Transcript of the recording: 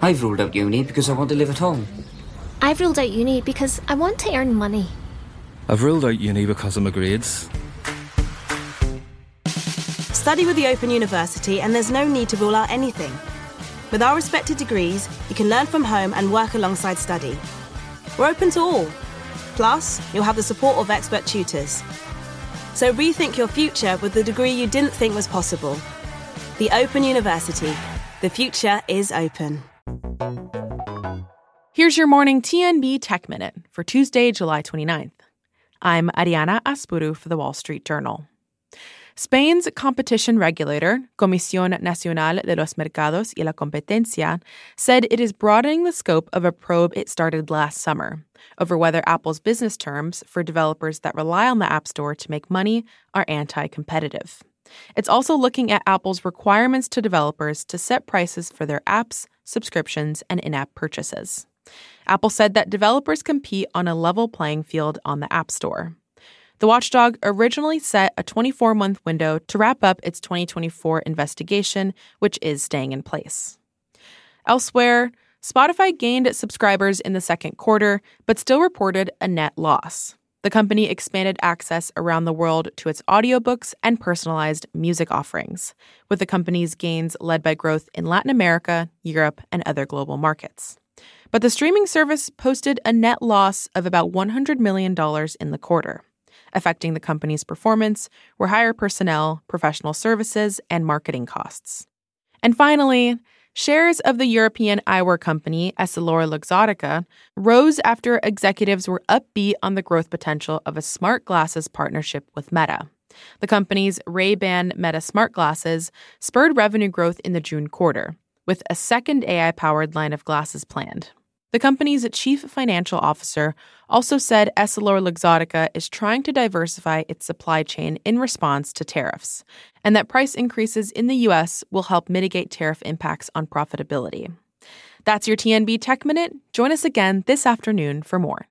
I've ruled out uni because I want to live at home. I've ruled out uni because I want to earn money. I've ruled out uni because of my grades. Study with the Open University and there's no need to rule out anything. With our respected degrees, you can learn from home and work alongside study. We're open to all. Plus, you'll have the support of expert tutors. So rethink your future with the degree you didn't think was possible. The Open University. The future is open. Here's your morning TNB Tech Minute for Tuesday, July 29th. I'm Ariana Aspuru for the Wall Street Journal. Spain's competition regulator, Comisión Nacional de los Mercados y la Competencia, said it is broadening the scope of a probe it started last summer over whether Apple's business terms for developers that rely on the App Store to make money are anti-competitive. It's also looking at Apple's requirements to developers to set prices for their apps, subscriptions, and in-app purchases. Apple said that developers compete on a level playing field on the App Store. The watchdog originally set a 24-month window to wrap up its 2024 investigation, which is staying in place. Elsewhere, Spotify gained subscribers in the second quarter, but still reported a net loss. The company expanded access around the world to its audiobooks and personalized music offerings, with the company's gains led by growth in Latin America, Europe, and other global markets. But the streaming service posted a net loss of about $100 million in the quarter. Affecting the company's performance were higher personnel, professional services, and marketing costs. And finally, shares of the European eyewear company EssilorLuxottica rose after executives were upbeat on the growth potential of a smart glasses partnership with Meta. The company's Ray-Ban Meta smart glasses spurred revenue growth in the June quarter, with a second AI-powered line of glasses planned. The company's chief financial officer also said EssilorLuxottica is trying to diversify its supply chain in response to tariffs, and that price increases in the U.S. will help mitigate tariff impacts on profitability. That's your TNB Tech Minute. Join us again this afternoon for more.